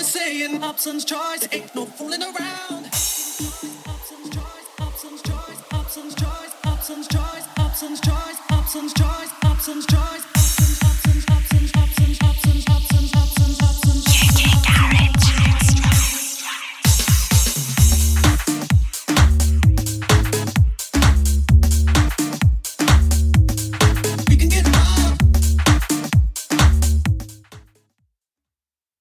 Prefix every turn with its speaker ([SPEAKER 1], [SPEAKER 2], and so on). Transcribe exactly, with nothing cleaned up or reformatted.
[SPEAKER 1] saying options choice, ain't no fooling around. Options choice, options choice, options choice, options choice.